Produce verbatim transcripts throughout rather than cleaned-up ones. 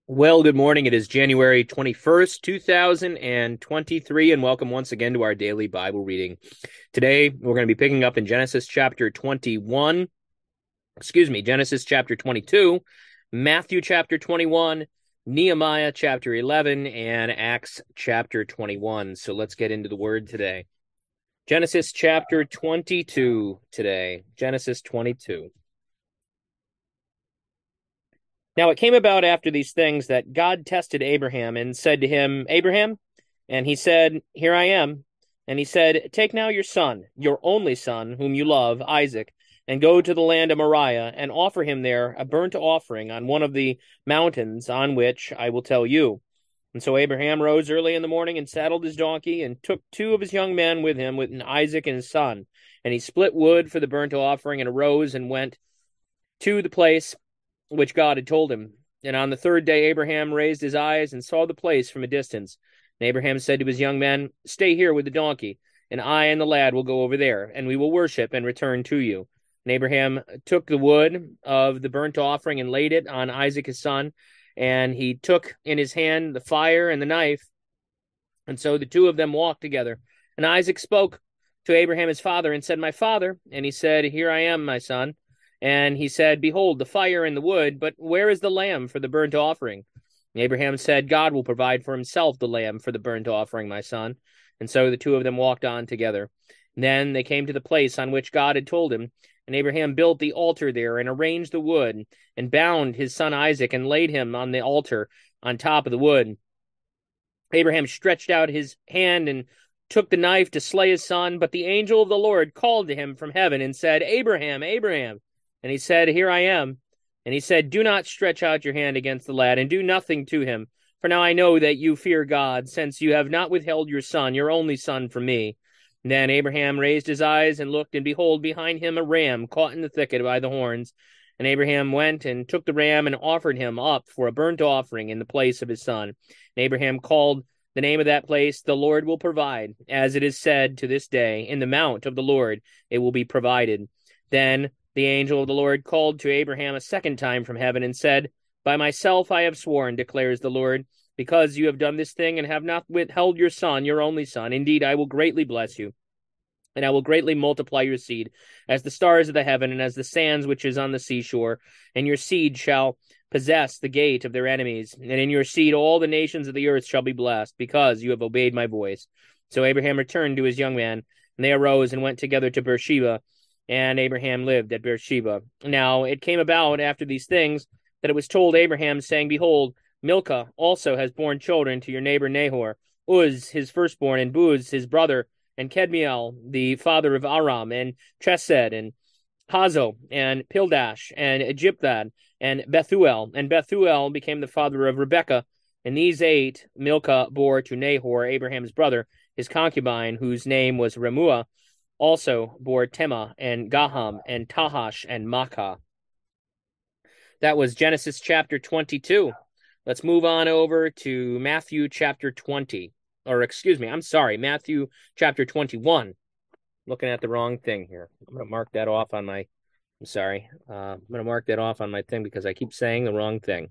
Well, good morning. It is January twenty-first, two thousand twenty-three, and welcome once again to our daily Bible reading. Today, we're going to be picking up in Genesis chapter twenty-one, excuse me, Genesis chapter twenty-two, Matthew chapter twenty-one, Nehemiah chapter eleven, and Acts chapter twenty-one. So let's get into the word today. Genesis chapter twenty-two today. Genesis twenty-two. Now it came about after these things that God tested Abraham and said to him, Abraham? And he said, Here I am. And he said, Take now your son, your only son, whom you love, Isaac, and go to the land of Moriah, and offer him there a burnt offering on one of the mountains on which I will tell you. And so Abraham rose early in the morning and saddled his donkey, and took two of his young men with him, with Isaac and his son. And he split wood for the burnt offering, and arose and went to the place which God had told him. And on the third day Abraham raised his eyes and saw the place from a distance. And Abraham said to his young men, Stay here with the donkey, and I and the lad will go over there, and we will worship and return to you. And Abraham took the wood of the burnt offering and laid it on Isaac his son, and he took in his hand the fire and the knife. And so the two of them walked together. And Isaac spoke to Abraham his father and said, My father. And he said, Here I am, my son. And he said, Behold, the fire and the wood, but where is the lamb for the burnt offering? And Abraham said, God will provide for himself the lamb for the burnt offering, my son. And so the two of them walked on together. And then they came to the place on which God had told him. And Abraham built the altar there, and arranged the wood, and bound his son Isaac, and laid him on the altar on top of the wood. Abraham stretched out his hand and took the knife to slay his son, but the angel of the Lord called to him from heaven and said, Abraham, Abraham. And he said, Here I am. And he said, Do not stretch out your hand against the lad, and do nothing to him. For now I know that you fear God, since you have not withheld your son, your only son, from me. And then Abraham raised his eyes and looked, and behold, behind him a ram caught in the thicket by the horns. And Abraham went and took the ram and offered him up for a burnt offering in the place of his son. And Abraham called the name of that place, The Lord will provide, as it is said to this day, In the mount of the Lord it will be provided. Then the angel of the Lord called to Abraham a second time from heaven and said, By myself I have sworn, declares the Lord, because you have done this thing and have not withheld your son, your only son. Indeed, I will greatly bless you, and I will greatly multiply your seed, as the stars of the heaven and as the sands which is on the seashore. And your seed shall possess the gate of their enemies. And in your seed all the nations of the earth shall be blessed, because you have obeyed my voice. So Abraham returned to his young man, and they arose and went together to Beersheba. And Abraham lived at Beersheba. Now it came about after these things that it was told Abraham, saying, Behold, Milcah also has borne children to your neighbor Nahor, Uz his firstborn, and Buz his brother, and Kedmiel the father of Aram, and Chesed, and Hazo, and Pildash, and Egypthad, and Bethuel. And Bethuel became the father of Rebekah. And these eight Milcah bore to Nahor, Abraham's brother, his concubine, whose name was Remuah, also bore Tema, and Gaham, and Tahash, and Makkah. That was Genesis chapter twenty-two. Let's move on over to Matthew chapter twenty. Or, excuse me, I'm sorry, Matthew chapter twenty-one. Looking at the wrong thing here. I'm going to mark that off on my, I'm sorry. Uh, I'm going to mark that off on my thing because I keep saying the wrong thing.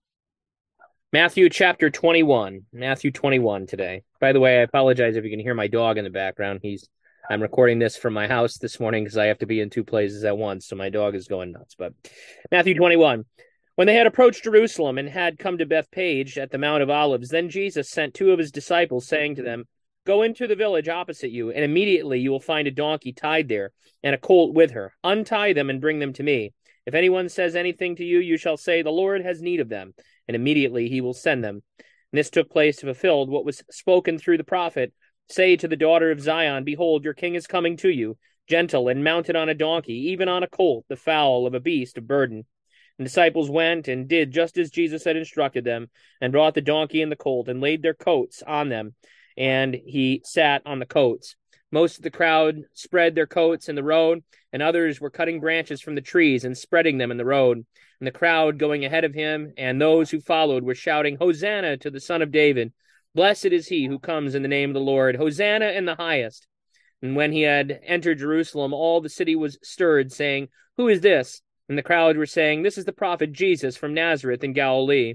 Matthew chapter twenty-one. Matthew twenty-one today. By the way, I apologize if you can hear my dog in the background. He's I'm recording this from my house this morning because I have to be in two places at once, so my dog is going nuts. But Matthew twenty-one. When they had approached Jerusalem and had come to Bethpage at the Mount of Olives, then Jesus sent two of his disciples, saying to them, Go into the village opposite you, and immediately you will find a donkey tied there, and a colt with her. Untie them and bring them to me. If anyone says anything to you, you shall say, The Lord has need of them, and immediately he will send them. And this took place to fulfill what was spoken through the prophet. Say to the daughter of Zion, Behold, your king is coming to you, gentle and mounted on a donkey, even on a colt, the foal of a beast of burden. And the disciples went and did just as Jesus had instructed them, and brought the donkey and the colt, and laid their coats on them, and he sat on the coats. Most of the crowd spread their coats in the road, and others were cutting branches from the trees and spreading them in the road. And the crowd going ahead of him, and those who followed, were shouting, Hosanna to the Son of David. Blessed is he who comes in the name of the Lord. Hosanna in the highest. And when he had entered Jerusalem, all the city was stirred, saying, Who is this? And the crowd were saying, This is the prophet Jesus from Nazareth in Galilee.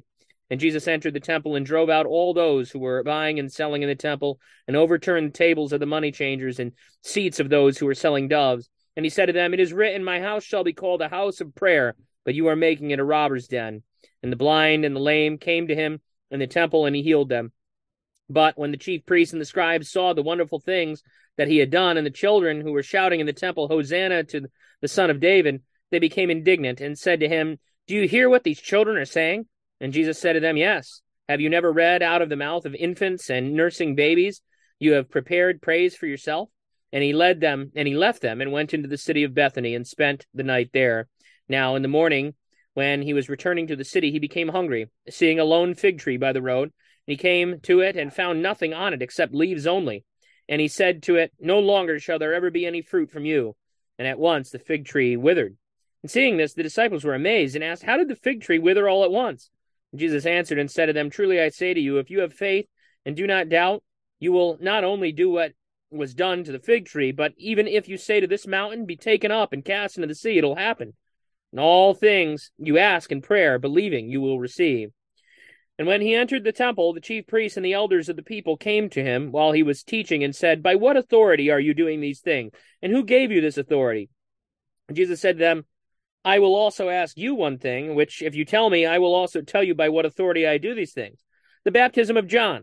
And Jesus entered the temple and drove out all those who were buying and selling in the temple, and overturned the tables of the money changers and seats of those who were selling doves. And he said to them, "It is written, my house shall be called a house of prayer, but you are making it a robber's den." And the blind and the lame came to him in the temple, and he healed them. But when the chief priests and the scribes saw the wonderful things that he had done, and the children who were shouting in the temple, "Hosanna to the Son of David," they became indignant and said to him, "Do you hear what these children are saying?" And Jesus said to them, "Yes. Have you never read, out of the mouth of infants and nursing babies, you have prepared praise for yourself?" And he led them, and he left them, and went into the city of Bethany, and spent the night there. Now in the morning, when he was returning to the city, he became hungry, seeing a lone fig tree by the road. And he came to it, and found nothing on it except leaves only. And he said to it, "No longer shall there ever be any fruit from you." And at once the fig tree withered. And seeing this, the disciples were amazed, and asked, "How did the fig tree wither all at once?" And Jesus answered and said to them, "Truly I say to you, if you have faith and do not doubt, you will not only do what was done to the fig tree, but even if you say to this mountain, 'Be taken up and cast into the sea,' it'll happen. And all things you ask in prayer, believing, you will receive." And when he entered the temple, the chief priests and the elders of the people came to him while he was teaching, and said, "By what authority are you doing these things? And who gave you this authority?" And Jesus said to them, "I will also ask you one thing, which if you tell me, I will also tell you by what authority I do these things. The baptism of John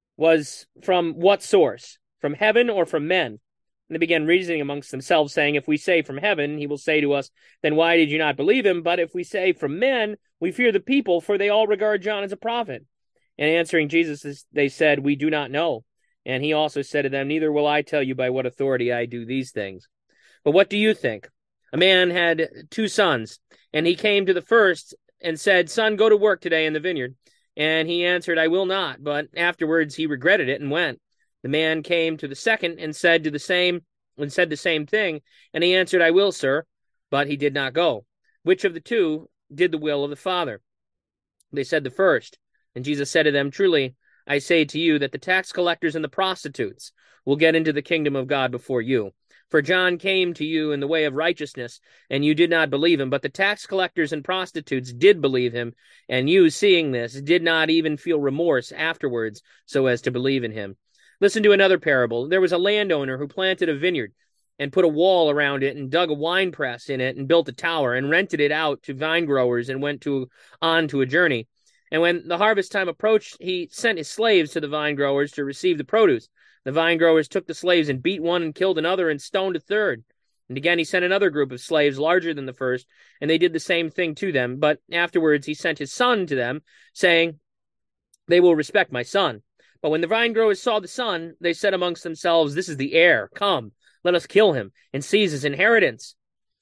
was from what source? From heaven or from men?" And they began reasoning amongst themselves, saying, "If we say from heaven, he will say to us, 'Then why did you not believe him?' But if we say from men, we fear the people, for they all regard John as a prophet." And answering Jesus, they said, "We do not know." And he also said to them, "Neither will I tell you by what authority I do these things. But what do you think? A man had two sons, and he came to the first and said, 'Son, go to work today in the vineyard.' And he answered, 'I will not.' But afterwards he regretted it and went. The man came to the second and said to the same and said the same thing, and he answered, 'I will, sir.' But he did not go. Which of the two did the will of the Father?" They said, "The first." And Jesus said to them, "Truly I say to you that the tax collectors and the prostitutes will get into the kingdom of God before you. For John came to you in the way of righteousness, and you did not believe him, but the tax collectors and prostitutes did believe him, and you, seeing this, did not even feel remorse afterwards so as to believe in him. Listen to another parable. There was a landowner who planted a vineyard and put a wall around it and dug a wine press in it and built a tower and rented it out to vine growers and went to on to a journey. And when the harvest time approached, he sent his slaves to the vine growers to receive the produce. The vine growers took the slaves and beat one and killed another and stoned a third. And again he sent another group of slaves larger than the first, and they did the same thing to them. But afterwards he sent his son to them, saying, 'They will respect my son.' But when the vine growers saw the son, they said amongst themselves, 'This is the heir. Come, let us kill him and seize his inheritance.'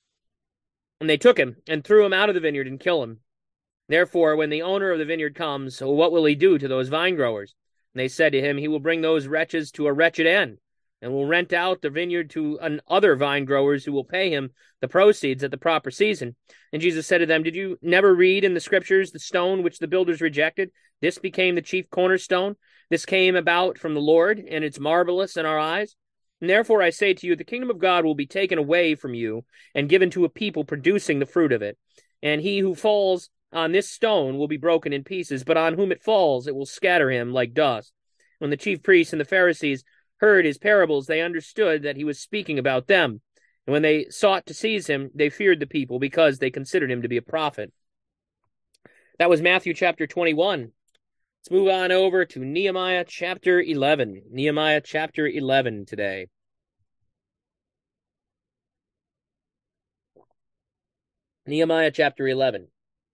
And they took him and threw him out of the vineyard and killed him. Therefore, when the owner of the vineyard comes, what will he do to those vine growers?" And they said to him, "He will bring those wretches to a wretched end, and will rent out the vineyard to an other vine growers who will pay him the proceeds at the proper season." And Jesus said to them, "Did you never read in the scriptures the stone which the builders rejected? This became the chief cornerstone. This came about from the Lord, and it's marvelous in our eyes. And therefore I say to you, the kingdom of God will be taken away from you and given to a people producing the fruit of it. And he who falls on this stone will be broken in pieces, but on whom it falls, it will scatter him like dust." When the chief priests and the Pharisees heard his parables, they understood that he was speaking about them. And when they sought to seize him, they feared the people because they considered him to be a prophet. That was Matthew chapter twenty-one. Let's move on over to Nehemiah chapter eleven. Nehemiah chapter eleven today. Nehemiah chapter eleven.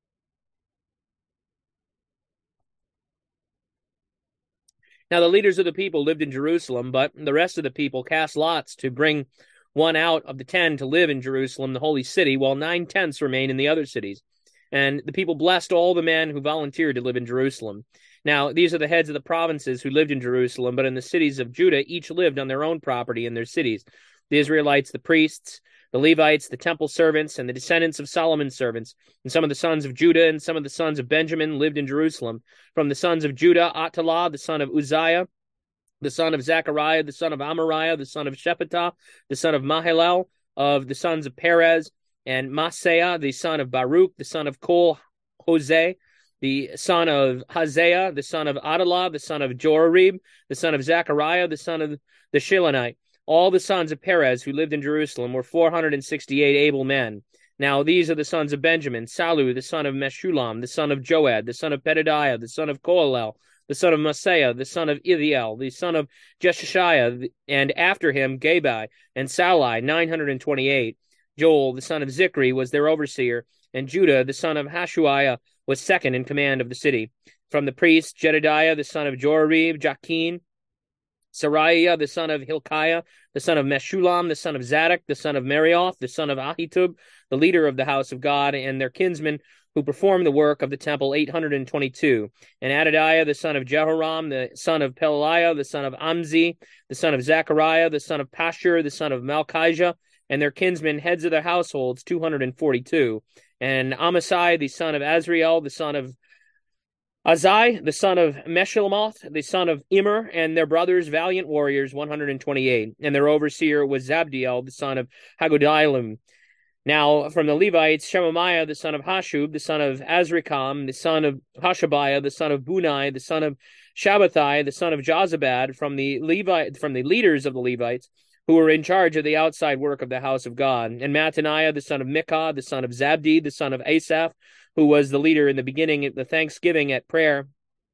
Now the leaders of the people lived in Jerusalem, but the rest of the people cast lots to bring one out of the ten to live in Jerusalem, the holy city, while nine-tenths remained in the other cities. And the people blessed all the men who volunteered to live in Jerusalem. Now, these are the heads of the provinces who lived in Jerusalem, but in the cities of Judah, each lived on their own property in their cities. The Israelites, the priests, the Levites, the temple servants, and the descendants of Solomon's servants. And some of the sons of Judah and some of the sons of Benjamin lived in Jerusalem. From the sons of Judah, Attallah, the son of Uzziah, the son of Zechariah, the son of Amariah, the son of Shephatiah, the son of Mahilel, of the sons of Perez, and Maaseiah, the son of Baruch, the son of Kol Hoseh, the son of Hosea, the son of Adalah, the son of Jorarib, the son of Zechariah, the son of the Shilonite. All the sons of Perez who lived in Jerusalem were four hundred sixty-eight able men. Now these are the sons of Benjamin: Salu, the son of Meshullam, the son of Joed, the son of Pedadiah, the son of Kohalel, the son of Maaseiah, the son of Ithiel, the son of Jeshishiah, and after him Gabai and Salai, nine hundred twenty-eight. Joel, the son of Zikri, was their overseer, and Judah, the son of Hashuiah, was second in command of the city. From the priests, Jedediah, the son of Jorarib, Jachin, Sariah, the son of Hilkiah, the son of Meshullam, the son of Zadok, the son of Marioth, the son of Ahitub, the leader of the house of God, and their kinsmen who performed the work of the temple, eight hundred twenty-two. And Adadiah, the son of Jehoram, the son of Pelaliah, the son of Amzi, the son of Zechariah, the son of Pashur, the son of Malchijah, and their kinsmen, heads of their households, two hundred forty-two. And Amasai, the son of Azriel, the son of Azai, the son of Meshillemoth, the son of Immer, and their brothers, valiant warriors, one hundred twenty-eight. And their overseer was Zabdiel, the son of Hagodilim. Now, from the Levites, Shemaiah, the son of Hashub, the son of Azrikam, the son of Hashabiah, the son of Bunai, the son of Shabbathai, the son of Jozabad, from the Levite, from the leaders of the Levites, who were in charge of the outside work of the house of God. And Mattaniah, the son of Micah, the son of Zabdi, the son of Asaph, who was the leader in the beginning of the thanksgiving at prayer.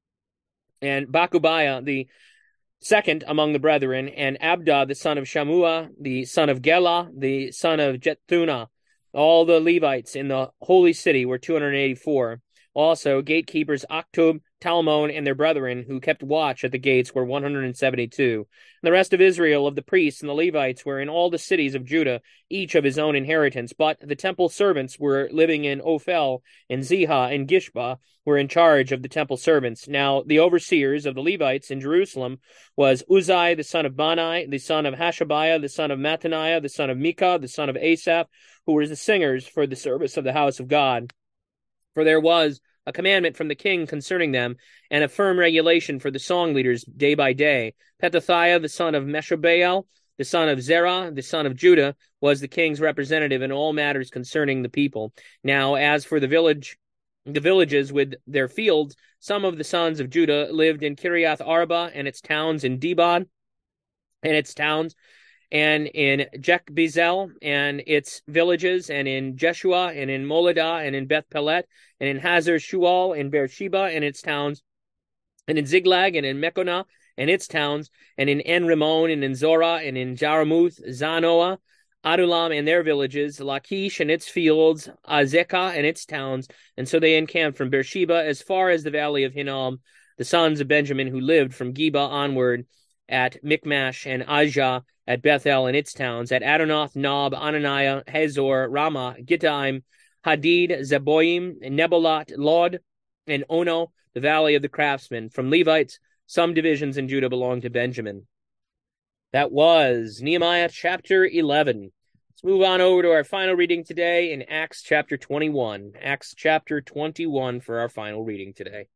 And Bakubiah, the second among the brethren, and Abda, the son of Shammua, the son of Gela, the son of Jethunah. All the Levites in the holy city were two hundred eighty-four. Also, gatekeepers Aktub, Talmon, and their brethren who kept watch at the gates were one hundred seventy-two. And the rest of Israel, of the priests and the Levites, were in all the cities of Judah, each of his own inheritance. But the temple servants were living in Ophel, and Ziha, and Gishba, were in charge of the temple servants. Now, the overseers of the Levites in Jerusalem was Uzai, the son of Bani, the son of Hashabiah, the son of Mattaniah, the son of Micah, the son of Asaph, who were the singers for the service of the house of God. For there was a commandment from the king concerning them, and a firm regulation for the song leaders day by day. Pethathiah, the son of Meshabael, the son of Zerah, the son of Judah, was the king's representative in all matters concerning the people. Now, as for the village, the villages with their fields, some of the sons of Judah lived in Kiriath Arba and its towns, in Dibon and its towns, and in Jekbezel and its villages, and in Jeshua, and in Moladah, and in Beth Pelet, and in Hazar Shual, and Beersheba and its towns, and in Ziglag, and in Mekonah and its towns, and in En Rimmon, and in Zorah, and in Jaramuth, Zanoah, Adulam and their villages, Lachish and its fields, Azekah and its towns. And so they encamped from Beersheba as far as the valley of Hinnom, the sons of Benjamin who lived from Geba onward, at Michmash and Ajah, at Bethel and its towns, at Adonoth, Nob, Ananiah, Hazor, Ramah, Gittaim, Hadid, Zeboim, Nebolat, Lod, and Ono, the valley of the craftsmen. From Levites, some divisions in Judah belonged to Benjamin. That was Nehemiah chapter eleven. Let's move on over to our final reading today in Acts chapter twenty-one. Acts chapter twenty-one for our final reading today.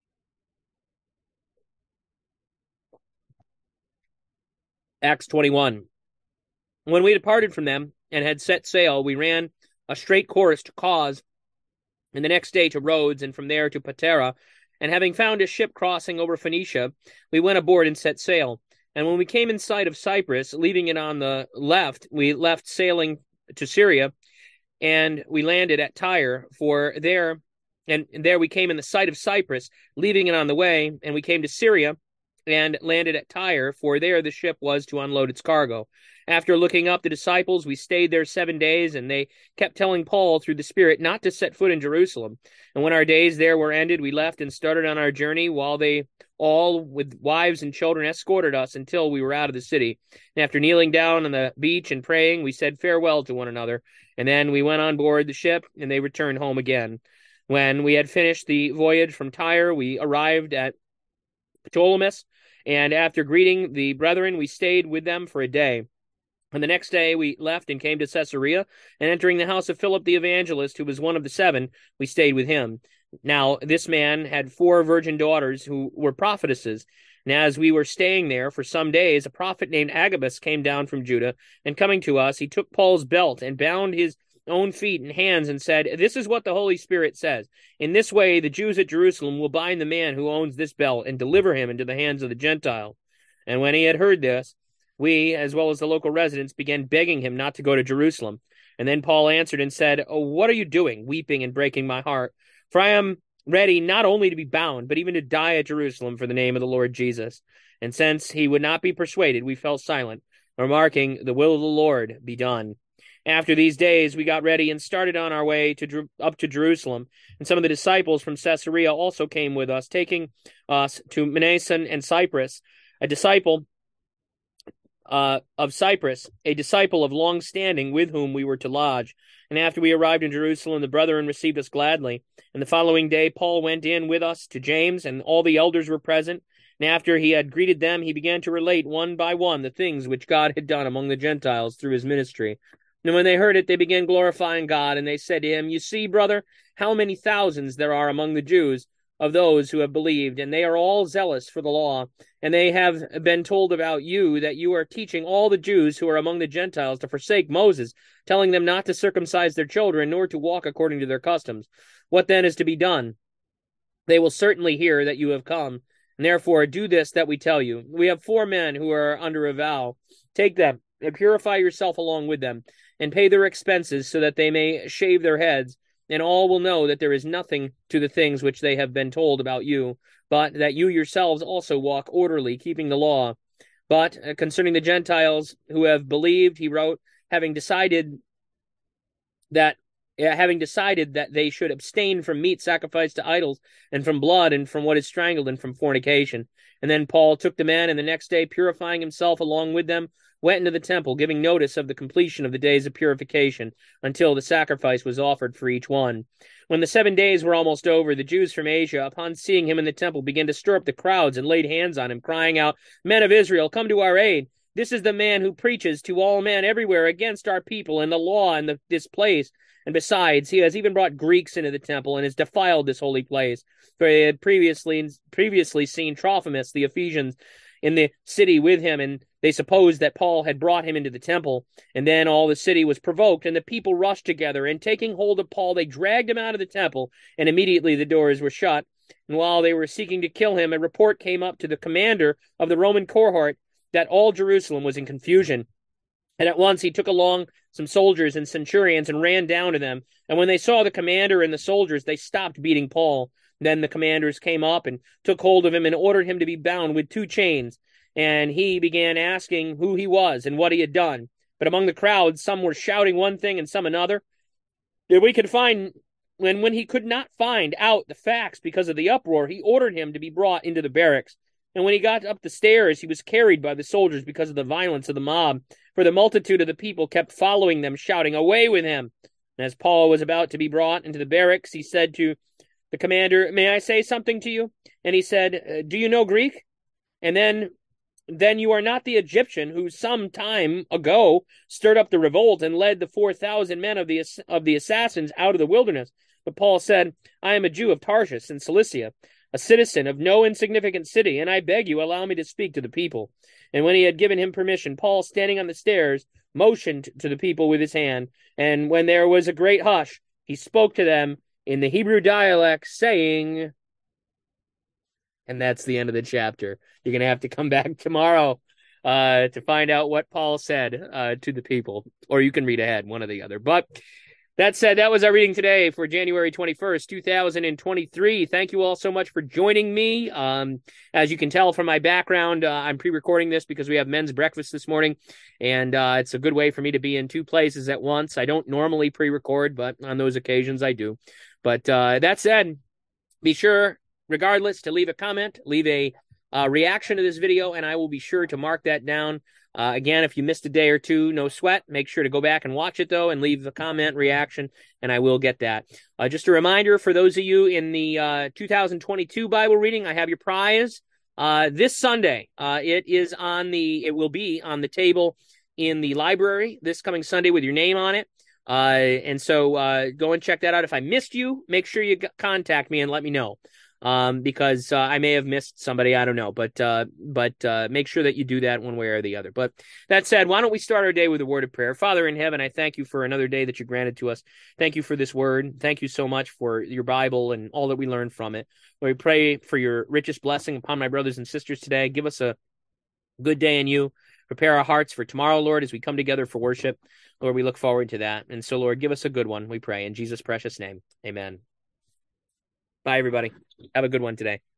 Acts twenty-one. When we departed from them and had set sail, we ran a straight course to Cause, and the next day to Rhodes, and from there to Patara. And having found a ship crossing over Phoenicia, we went aboard and set sail. And when we came in sight of Cyprus, leaving it on the left, we left sailing to Syria, and we landed at Tyre, for there, and there we came in the sight of Cyprus, leaving it on the way, and we came to Syria, and landed at Tyre, for there the ship was to unload its cargo. After looking up the disciples, we stayed there seven days, and they kept telling Paul through the Spirit not to set foot in Jerusalem. And when our days there were ended, we left and started on our journey, while they all, with wives and children, escorted us until we were out of the city. And after kneeling down on the beach and praying, we said farewell to one another. And then we went on board the ship, and they returned home again. When we had finished the voyage from Tyre, we arrived at Ptolemais, and after greeting the brethren, we stayed with them for a day. And the next day we left and came to Caesarea, and entering the house of Philip the evangelist, who was one of the seven, we stayed with him. Now this man had four virgin daughters who were prophetesses. And as we were staying there for some days, a prophet named Agabus came down from Judah, and coming to us, he took Paul's belt and bound his own feet and hands and said, "This is what the Holy Spirit says. In this way, the Jews at Jerusalem will bind the man who owns this belt and deliver him into the hands of the Gentile." And when he had heard this, we, as well as the local residents, began begging him not to go to Jerusalem. And then Paul answered and said, "Oh, what are you doing, weeping and breaking my heart? For I am ready not only to be bound, but even to die at Jerusalem for the name of the Lord Jesus." And since he would not be persuaded, we fell silent, remarking, "The will of the Lord be done." After these days, we got ready and started on our way to up to Jerusalem. And some of the disciples from Caesarea also came with us, taking us to Mnason and Cyprus. A disciple uh, of Cyprus, a disciple of long standing with whom we were to lodge. And after we arrived in Jerusalem, the brethren received us gladly. And the following day, Paul went in with us to James, and all the elders were present. And after he had greeted them, he began to relate one by one the things which God had done among the Gentiles through his ministry. And when they heard it, they began glorifying God, and they said to him, "You see, brother, how many thousands there are among the Jews of those who have believed, and they are all zealous for the law. And they have been told about you that you are teaching all the Jews who are among the Gentiles to forsake Moses, telling them not to circumcise their children, nor to walk according to their customs. What then is to be done? They will certainly hear that you have come, and therefore do this that we tell you. We have four men who are under a vow. Take them, and purify yourself along with them, and pay their expenses, so that they may shave their heads, and all will know that there is nothing to the things which they have been told about you, but that you yourselves also walk orderly, keeping the law. But uh, concerning the Gentiles who have believed," he wrote, having decided that uh, having decided that they should abstain from meat sacrificed to idols, and from blood, and from what is strangled, and from fornication. And then Paul took the men, and the next day, purifying himself along with them, went into the temple, giving notice of the completion of the days of purification, until the sacrifice was offered for each one. When the seven days were almost over, the Jews from Asia, upon seeing him in the temple, began to stir up the crowds and laid hands on him, crying out, "Men of Israel, come to our aid. This is the man who preaches to all men everywhere against our people and the law and the, this place. And besides, he has even brought Greeks into the temple and has defiled this holy place." For they had previously previously seen Trophimus, the Ephesians, in the city with him, and they supposed that Paul had brought him into the temple. And then all the city was provoked, and the people rushed together, and taking hold of Paul, they dragged him out of the temple, and immediately the doors were shut. And while they were seeking to kill him, a report came up to the commander of the Roman cohort that all Jerusalem was in confusion. And at once he took along some soldiers and centurions and ran down to them. And when they saw the commander and the soldiers, they stopped beating Paul. Then the commanders came up and took hold of him and ordered him to be bound with two chains. And he began asking who he was and what he had done. But among the crowd, some were shouting one thing and some another. And we could find, when, when he could not find out the facts because of the uproar, he ordered him to be brought into the barracks. And when he got up the stairs, he was carried by the soldiers because of the violence of the mob. For the multitude of the people kept following them, shouting, "Away with him!" And as Paul was about to be brought into the barracks, he said to the commander, "May I say something to you?" And he said, "Do you know Greek? And then, then you are not the Egyptian who some time ago stirred up the revolt and led the four thousand men of the of the assassins out of the wilderness." But Paul said, "I am a Jew of Tarshish in Cilicia, a citizen of no insignificant city, and I beg you, allow me to speak to the people." And when he had given him permission, Paul, standing on the stairs, motioned to the people with his hand. And when there was a great hush, he spoke to them in the Hebrew dialect, saying, and that's the end of the chapter. You're going to have to come back tomorrow uh, to find out what Paul said uh, to the people, or you can read ahead, one or the other. But that said, that was our reading today for January twenty-first, two thousand twenty-three. Thank you all so much for joining me. Um, as you can tell from my background, uh, I'm pre-recording this because we have men's breakfast this morning, and uh, it's a good way for me to be in two places at once. I don't normally pre-record, but on those occasions I do. But uh, that said, be sure, regardless, to leave a comment, leave a uh, reaction to this video, and I will be sure to mark that down. Uh, again, if you missed a day or two, no sweat. Make sure to go back and watch it, though, and leave a comment, reaction, and I will get that. Uh, just a reminder for those of you in the uh, two thousand twenty-two Bible reading, I have your prize uh, this Sunday. Uh, it is on the, it will be on the table in the library this coming Sunday with your name on it. Uh, and so uh, go and check that out. If I missed you, make sure you contact me and let me know. um, because uh, I may have missed somebody. I don't know, but uh, but uh, make sure that you do that one way or the other. But that said, why don't we start our day with a word of prayer? Father in heaven, I thank you for another day that you granted to us. Thank you for this word. Thank you so much for your Bible and all that we learned from it. Lord, we pray for your richest blessing upon my brothers and sisters today. Give us a good day in you. Prepare our hearts for tomorrow, Lord, as we come together for worship. Lord, we look forward to that. And so, Lord, give us a good one, we pray. In Jesus' precious name, amen. Bye, everybody. Have a good one today.